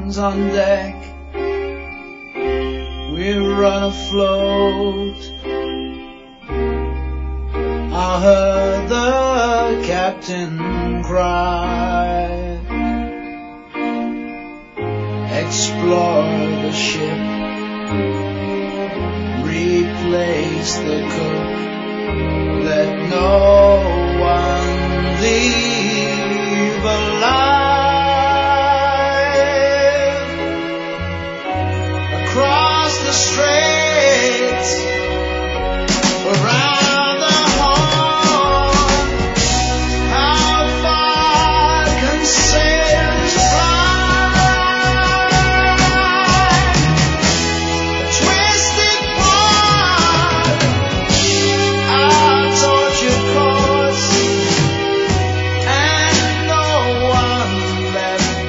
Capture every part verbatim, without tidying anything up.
hands on deck, we run afloat. I heard the captain cry, explore the ship, replace the cook, let no one leave alive. Across the straits, around the horn, how far can sailors fly? A twisted part, our tortured course, and no one left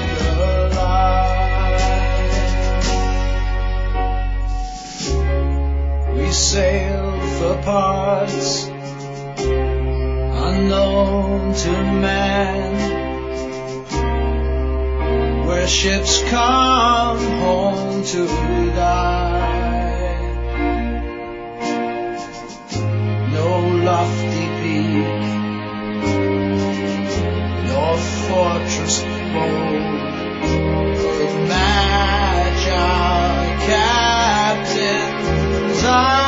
alive. We sail for parts unknown to man, where ships come home to die. No lofty peak, nor fortress bold could match our captain's eye.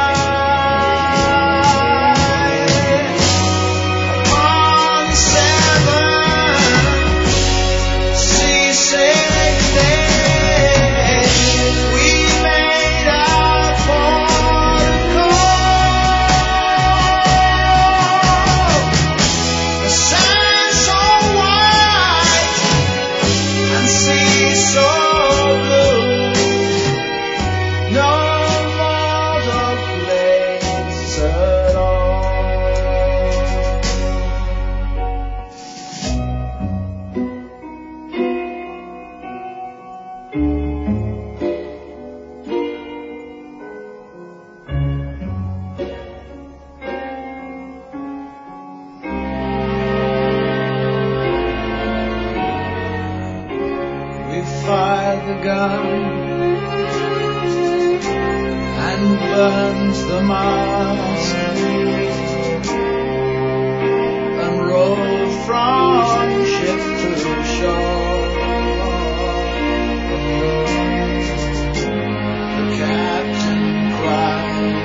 Fired the gun and burned the mast, and rowed from ship to shore. The captain cried,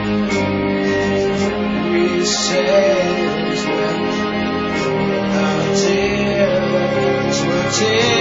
we sailors wept, our tears were tears.